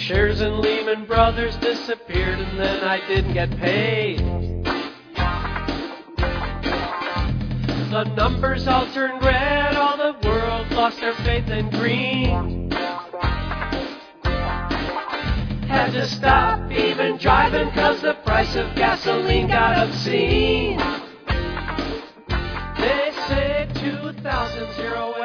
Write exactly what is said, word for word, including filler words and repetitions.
shares in Lehman Brothers disappeared, and then I didn't get paid. The numbers all turned red, all the world lost their faith in green. Had to stop even driving 'cause the price of gasoline got obscene. They say two thousand